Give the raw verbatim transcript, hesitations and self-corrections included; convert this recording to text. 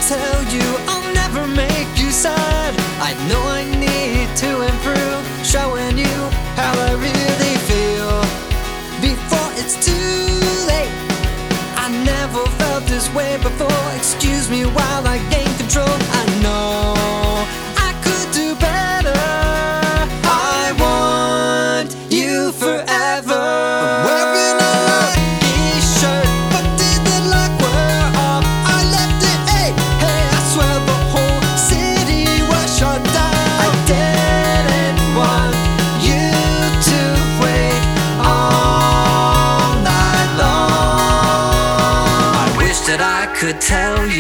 tell you I'll never make you sad. I know I need to improve, showing you how I really feel before it's too late. I never felt this way before. Excuse me while I gain control. I know I could do better. I want you forever. I'm wearing a lucky shirt, but did the luck wear off? I left it, hey, hey, I swear the whole city was shut down. I didn't want you to wait all night long. I wish that I could tell